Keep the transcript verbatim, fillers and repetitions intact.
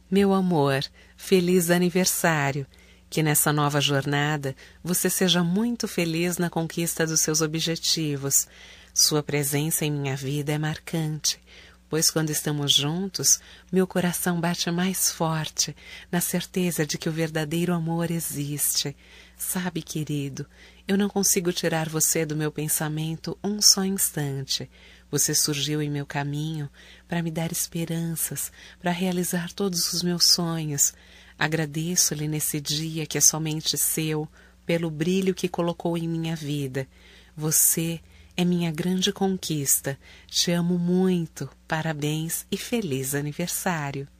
Meu amor, feliz aniversário! Que nessa nova jornada você seja muito feliz na conquista dos seus objetivos. Sua presença em minha vida é marcante, pois quando estamos juntos, meu coração bate mais forte, na certeza de que o verdadeiro amor existe. Sabe, querido, eu não consigo tirar você do meu pensamento um só instante. Você surgiu em meu caminho para me dar esperanças, para realizar todos os meus sonhos. Agradeço-lhe nesse dia que é somente seu, pelo brilho que colocou em minha vida. Você é minha grande conquista. Te amo muito. Parabéns e feliz aniversário.